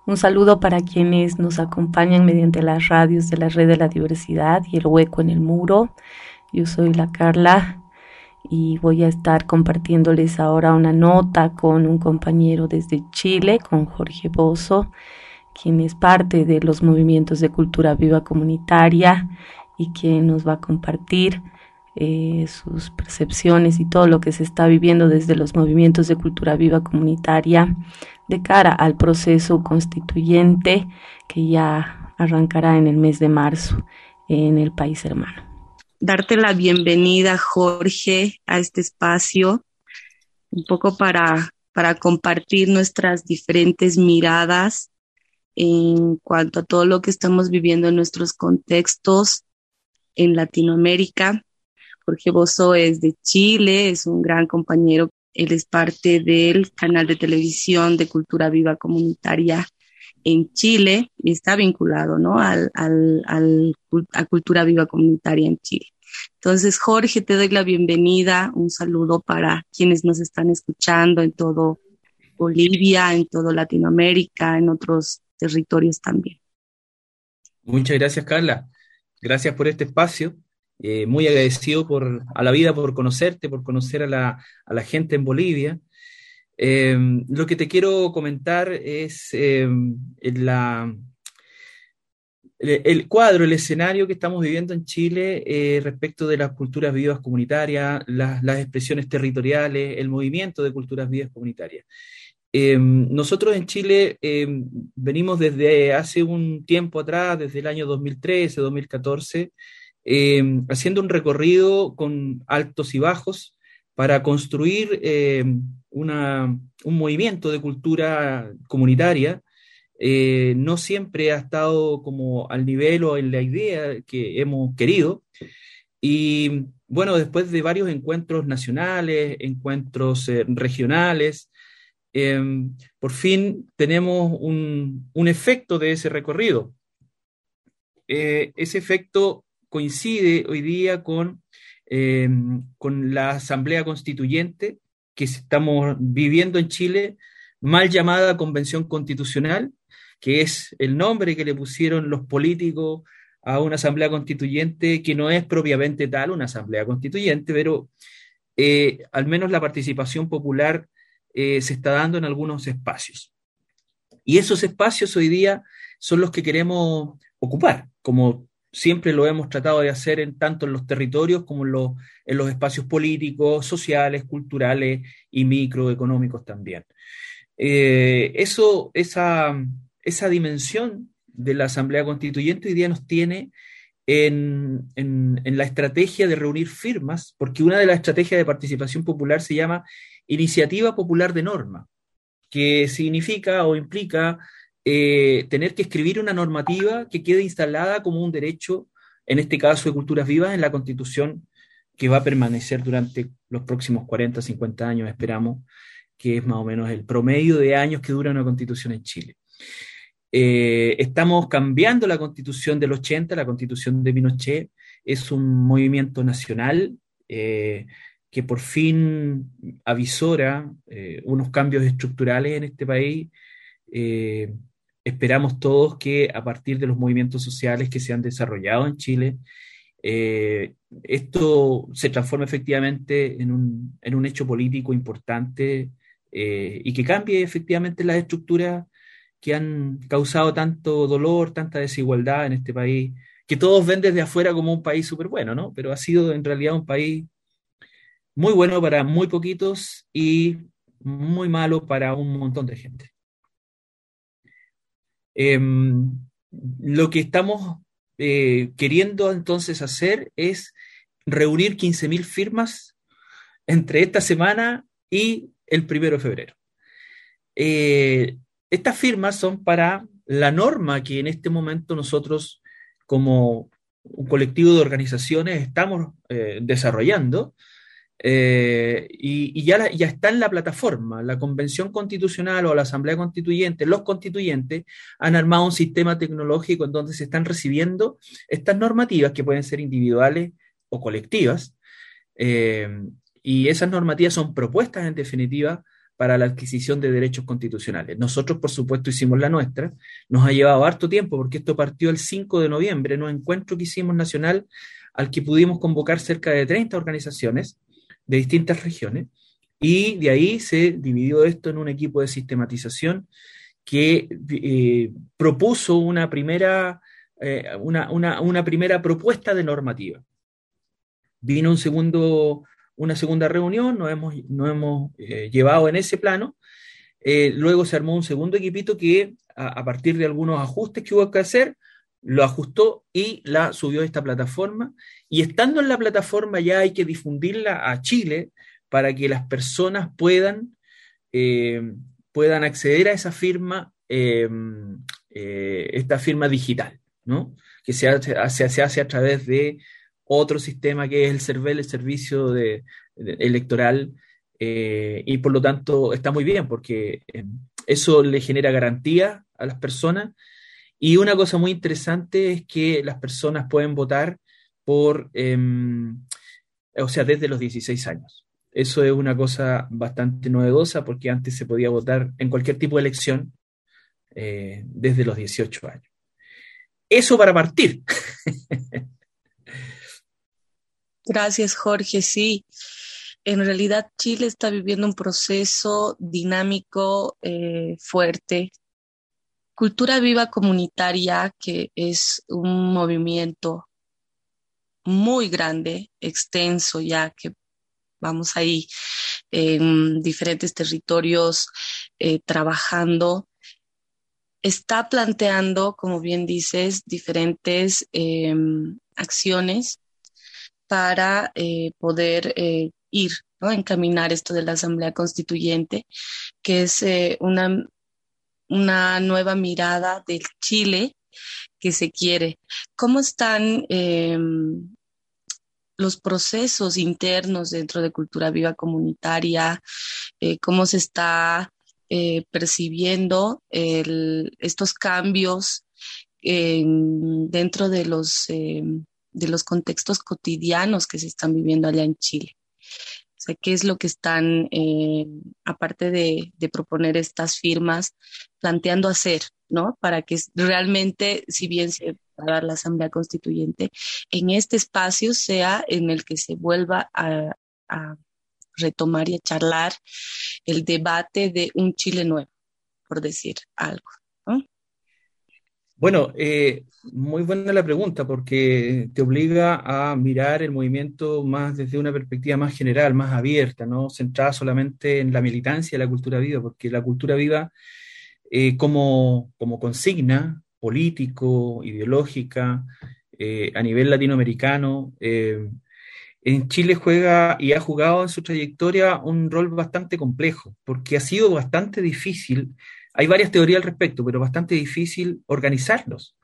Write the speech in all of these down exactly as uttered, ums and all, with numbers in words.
Un saludo para quienes nos acompañan mediante las radios de la Red de la Diversidad y el Hueco en el Muro. Yo soy la Carla y voy a estar compartiéndoles ahora una nota con un compañero desde Chile, con Jorge Bozo, quien es parte de los movimientos de cultura viva comunitaria y quien nos va a compartir eh, sus percepciones y todo lo que se está viviendo desde los movimientos de cultura viva comunitaria de cara al proceso constituyente que ya arrancará en el mes de marzo en el país hermano. Darte la bienvenida, Jorge, a este espacio, un poco para, para compartir nuestras diferentes miradas en cuanto a todo lo que estamos viviendo en nuestros contextos en Latinoamérica. Jorge Bozo es de Chile, es un gran compañero. Él es parte del canal de televisión de Cultura Viva Comunitaria en Chile y está vinculado, ¿no? al, al, al, a Cultura Viva Comunitaria en Chile. Entonces, Jorge, te doy la bienvenida, un saludo para quienes nos están escuchando en todo Bolivia, en todo Latinoamérica, en otros territorios también. Muchas gracias, Carla. Gracias por este espacio. Eh, muy agradecido por, a la vida por conocerte, por conocer a la, a la gente en Bolivia. Eh, lo que te quiero comentar es eh, la, el, el cuadro, el escenario que estamos viviendo en Chile eh, respecto de las culturas vivas comunitarias, las, las expresiones territoriales, el movimiento de culturas vivas comunitarias. Eh, nosotros en Chile eh, venimos desde hace un tiempo atrás, desde el año dos mil trece, dos mil catorce, eh, haciendo un recorrido con altos y bajos para construir eh, una, un movimiento de cultura comunitaria. Eh, no siempre ha estado como al nivel o en la idea que hemos querido. Y bueno, después de varios encuentros nacionales, encuentros eh, regionales, eh, por fin tenemos un, un efecto de ese recorrido. Eh, ese efecto coincide hoy día con, eh, con la Asamblea Constituyente que estamos viviendo en Chile, mal llamada Convención Constitucional, que es el nombre que le pusieron los políticos a una Asamblea Constituyente que no es propiamente tal una Asamblea Constituyente, pero eh, al menos la participación popular eh, se está dando en algunos espacios. Y esos espacios hoy día son los que queremos ocupar, como siempre lo hemos tratado de hacer en, tanto en los territorios como en los, en los espacios políticos, sociales, culturales y microeconómicos también. Eh, eso, esa, esa dimensión de la Asamblea Constituyente hoy día nos tiene en, en, en la estrategia de reunir firmas, porque una de las estrategias de participación popular se llama Iniciativa Popular de Norma, que significa o implica eh, tener que escribir una normativa que quede instalada como un derecho, en este caso de culturas vivas, en la Constitución que va a permanecer durante los próximos cuarenta, cincuenta años, esperamos, que es más o menos el promedio de años que dura una Constitución en Chile. Eh, estamos cambiando la Constitución del ochenta, la Constitución de Pinochet, es un movimiento nacional eh, que por fin avisora eh, unos cambios estructurales en este país. Eh, esperamos todos que a partir de los movimientos sociales que se han desarrollado en Chile, eh, esto se transforme efectivamente en un, en un hecho político importante eh, y que cambie efectivamente las estructuras que han causado tanto dolor, tanta desigualdad en este país, que todos ven desde afuera como un país súper bueno, ¿no? Pero ha sido en realidad un país muy bueno para muy poquitos y muy malo para un montón de gente. Eh, lo que estamos eh, queriendo entonces hacer es reunir quince mil firmas entre esta semana y el primero de febrero. Eh, estas firmas son para la norma que en este momento nosotros, como un colectivo de organizaciones, estamos eh, desarrollando. Eh, y, y ya, la, ya está en la plataforma. La Convención Constitucional o la Asamblea Constituyente, los constituyentes han armado un sistema tecnológico en donde se están recibiendo estas normativas que pueden ser individuales o colectivas, eh, y esas normativas son propuestas en definitiva para la adquisición de derechos constitucionales. Nosotros, por supuesto, hicimos la nuestra. Nos ha llevado harto tiempo porque esto partió el cinco de noviembre en un encuentro que hicimos nacional al que pudimos convocar cerca de treinta organizaciones de distintas regiones, y de ahí se dividió esto en un equipo de sistematización que eh, propuso una primera, eh, una, una, una primera propuesta de normativa. Vino un segundo, una segunda reunión, nos hemos, nos hemos eh, llevado en ese plano. Eh, luego se armó un segundo equipito que, a, a partir de algunos ajustes que hubo que hacer, lo ajustó y la subió a esta plataforma. Y estando en la plataforma ya hay que difundirla a Chile para que las personas puedan, eh, puedan acceder a esa firma, eh, eh, esta firma digital, ¿no? Que se hace, se, se hace a través de otro sistema que es el CERVEL, el Servicio de, de, Electoral, eh, y por lo tanto está muy bien porque eh, eso le genera garantía a las personas. Y una cosa muy interesante es que las personas pueden votar por, eh, o sea, desde los dieciséis años. Eso es una cosa bastante novedosa porque antes se podía votar en cualquier tipo de elección eh, desde los dieciocho años. Eso para partir. Gracias, Jorge. Sí, en realidad Chile está viviendo un proceso dinámico, eh, fuerte. Cultura Viva Comunitaria, que es un movimiento muy grande, extenso ya, que vamos ahí en diferentes territorios eh, trabajando, está planteando, como bien dices, diferentes eh, acciones para eh, poder eh, ir, ¿no? Encaminar esto de la Asamblea Constituyente, que es eh, una, una nueva mirada del Chile que se quiere. ¿Cómo están eh, los procesos internos dentro de Cultura Viva Comunitaria? Eh, ¿Cómo se está eh, percibiendo el, estos cambios eh, dentro de los, eh, de los contextos cotidianos que se están viviendo allá en Chile? O sea, ¿qué es lo que están, eh, aparte de, de proponer estas firmas, planteando hacer, ¿no? Para que realmente, si bien se va a dar la Asamblea Constituyente, en este espacio sea en el que se vuelva a, a retomar y a charlar el debate de un Chile nuevo, por decir algo, ¿no? Bueno, eh, muy buena la pregunta porque te obliga a mirar el movimiento más desde una perspectiva más general, más abierta, no centrada solamente en la militancia de la cultura viva, porque la cultura viva eh, como, como consigna político, ideológica, eh, a nivel latinoamericano, eh, en Chile juega y ha jugado en su trayectoria un rol bastante complejo, porque ha sido bastante difícil. Hay varias teorías al respecto, pero bastante difícil organizarlos.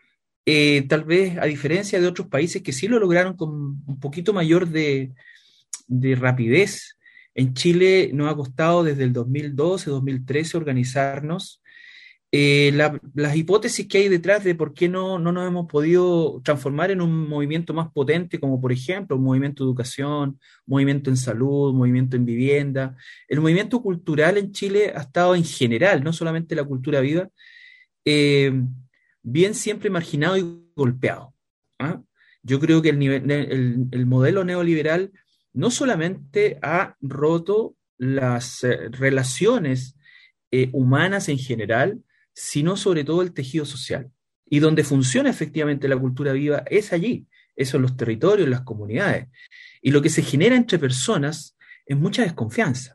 Eh, tal vez a diferencia de otros países que sí lo lograron con un poquito mayor de, de rapidez, en Chile nos ha costado desde el dos mil doce, dos mil trece organizarnos. Eh, la, las hipótesis que hay detrás de por qué no, no nos hemos podido transformar en un movimiento más potente, como por ejemplo un movimiento de educación, movimiento en salud, movimiento en vivienda. El movimiento cultural en Chile ha estado en general, no solamente la cultura viva, eh, bien siempre marginado y golpeado. ¿Ah? Yo creo que el, nivel, el, el modelo neoliberal no solamente ha roto las eh, relaciones eh, humanas en general, sino sobre todo el tejido social. Y donde funciona efectivamente la cultura viva es allí, eso en los territorios, en las comunidades. Y lo que se genera entre personas es mucha desconfianza.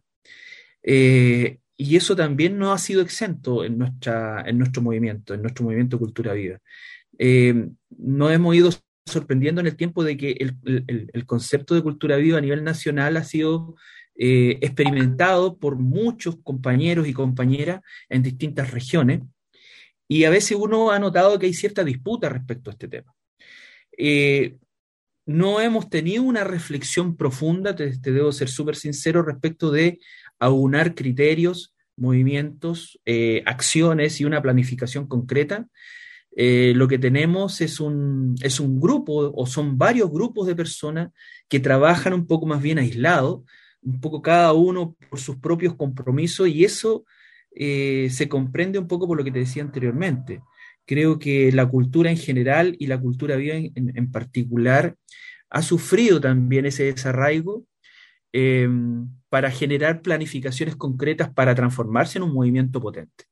Eh, y eso también no ha sido exento en, nuestra, en nuestro movimiento, en nuestro movimiento Cultura Viva. Eh, nos hemos ido sorprendiendo en el tiempo de que el, el, el concepto de cultura viva a nivel nacional ha sido eh, experimentado por muchos compañeros y compañeras en distintas regiones, y a veces uno ha notado que hay cierta disputa respecto a este tema. Eh, no hemos tenido una reflexión profunda, te, te debo ser súper sincero, respecto de aunar criterios, movimientos, eh, acciones y una planificación concreta. Eh, lo que tenemos es un, es un grupo o son varios grupos de personas que trabajan un poco más bien aislados, un poco cada uno por sus propios compromisos, y eso eh, se comprende un poco por lo que te decía anteriormente. Creo que la cultura en general y la cultura viva en, en, en particular ha sufrido también ese desarraigo eh, para generar planificaciones concretas para transformarse en un movimiento potente.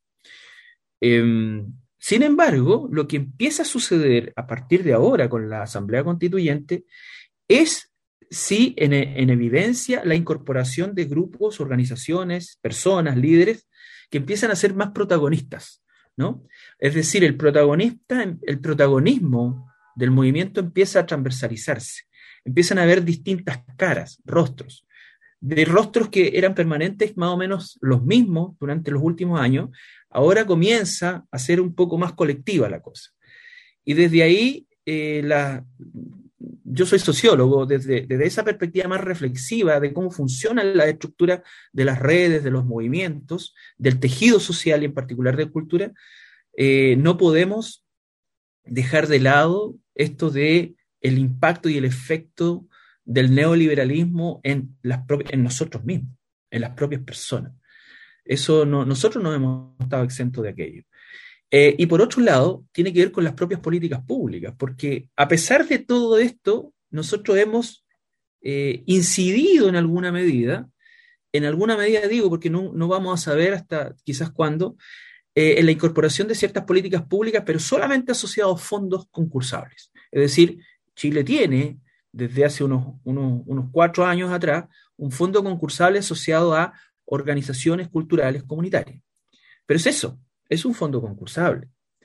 Eh, sin embargo, lo que empieza a suceder a partir de ahora con la Asamblea Constituyente es, sí, en, en evidencia la incorporación de grupos, organizaciones, personas, líderes que empiezan a ser más protagonistas, ¿no? Es decir, el protagonista, el protagonismo del movimiento empieza a transversalizarse, empiezan a haber distintas caras, rostros, de rostros que eran permanentes más o menos los mismos durante los últimos años. Ahora comienza a ser un poco más colectiva la cosa. Y desde ahí, eh, la, yo soy sociólogo, desde, desde esa perspectiva más reflexiva de cómo funciona la estructura de las redes, de los movimientos, del tejido social y en particular de cultura, eh, no podemos dejar de lado esto de el impacto y el efecto del neoliberalismo en, las en nosotros mismos, en las propias personas. Eso no, nosotros no hemos estado exentos de aquello. Eh, y por otro lado, tiene que ver con las propias políticas públicas, porque a pesar de todo esto, nosotros hemos eh, incidido en alguna medida, en alguna medida digo, porque no, no vamos a saber hasta quizás cuándo, eh, en la incorporación de ciertas políticas públicas, pero solamente asociados a fondos concursables. Es decir, Chile tiene, desde hace unos, unos, unos cuatro años atrás, un fondo concursable asociado a organizaciones culturales comunitarias. Pero es eso, es un fondo concursable.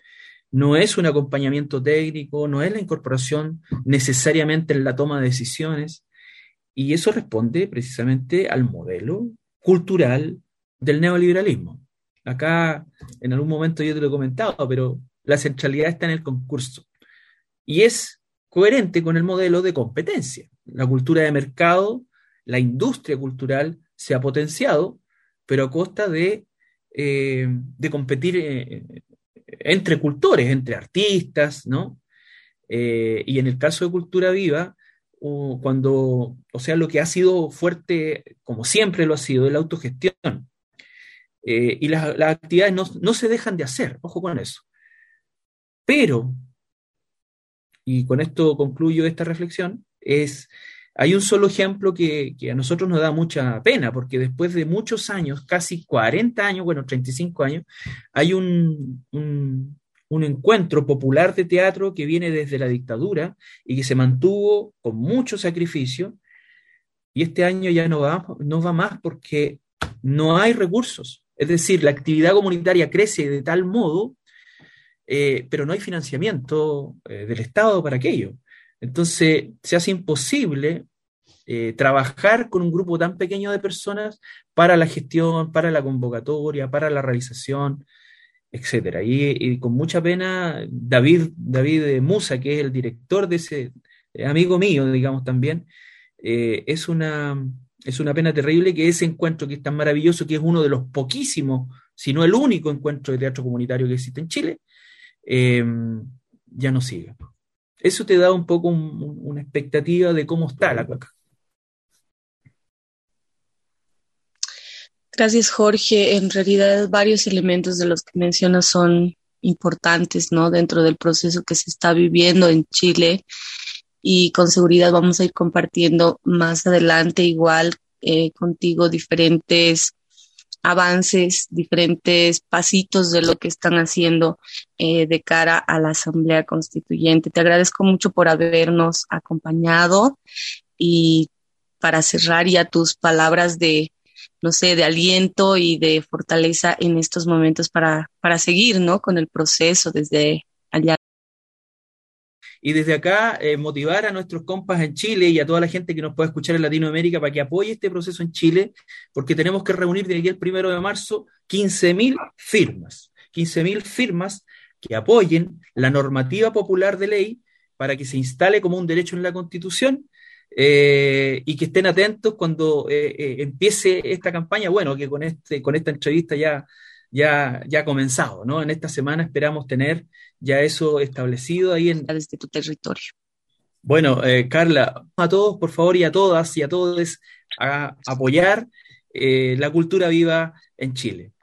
No es un acompañamiento técnico, no es la incorporación necesariamente en la toma de decisiones, y eso responde precisamente al modelo cultural del neoliberalismo. Acá, en algún momento yo te lo he comentado, pero la centralidad está en el concurso. Y es coherente con el modelo de competencia. La cultura de mercado, la industria cultural se ha potenciado, pero a costa de, eh, de competir eh, entre cultores, entre artistas, ¿no? Eh, y en el caso de Cultura Viva, uh, cuando, o sea, lo que ha sido fuerte, como siempre lo ha sido, es la autogestión. Eh, y las, las actividades no, no se dejan de hacer, ojo con eso. Pero, y con esto concluyo esta reflexión, es, hay un solo ejemplo que, que a nosotros nos da mucha pena, porque después de muchos años, casi cuarenta años, bueno, treinta y cinco años, hay un, un, un encuentro popular de teatro que viene desde la dictadura y que se mantuvo con mucho sacrificio, y este año ya no va, no va más porque no hay recursos. Es decir, la actividad comunitaria crece de tal modo, eh, pero no hay financiamiento eh, del Estado para aquello. Entonces, se hace imposible eh, trabajar con un grupo tan pequeño de personas para la gestión, para la convocatoria, para la realización, etcétera. Y, y con mucha pena, David, David Musa, que es el director de ese, eh, amigo mío, digamos también, eh, es una... Es una pena terrible que ese encuentro que es tan maravilloso, que es uno de los poquísimos, si no el único encuentro de teatro comunitario que existe en Chile, eh, ya no siga. Eso te da un poco un, un, una expectativa de cómo está la cosa. Gracias, Jorge. En realidad, varios elementos de los que mencionas son importantes, ¿no? Dentro del proceso que se está viviendo en Chile. Y con seguridad vamos a ir compartiendo más adelante igual eh, contigo diferentes avances, diferentes pasitos de lo que están haciendo eh, de cara a la Asamblea Constituyente. Te agradezco mucho por habernos acompañado, y para cerrar ya tus palabras de, no sé, de aliento y de fortaleza en estos momentos para, para seguir, ¿no? Con el proceso desde allá. Y desde acá, eh, motivar a nuestros compas en Chile y a toda la gente que nos pueda escuchar en Latinoamérica para que apoye este proceso en Chile, porque tenemos que reunir de aquí al primero de marzo quince mil firmas, quince mil firmas que apoyen la normativa popular de ley para que se instale como un derecho en la Constitución, eh, y que estén atentos cuando eh, eh, empiece esta campaña, bueno, que con, este, con esta entrevista ya, ya, ya ha comenzado, ¿no? En esta semana esperamos tener ya eso establecido ahí en... desde tu territorio. Bueno, eh, Carla, a todos, por favor, y a todas y a todos, a apoyar eh, la cultura viva en Chile.